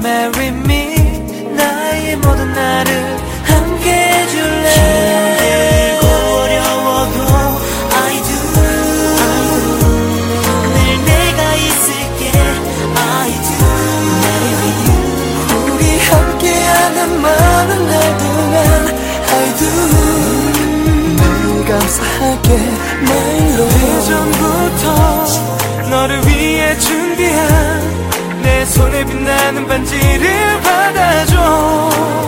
marry me 나의 모든 나를 함께 해줄래 힘들고 어려워도 I do 늘 내가 있을게 I do marry you 우리 함께하는 많은 날 동안 I do 늘 감사하게 my love 예전부터 너를 위해 준비한 내 손에 빛나는 반지를 받아줘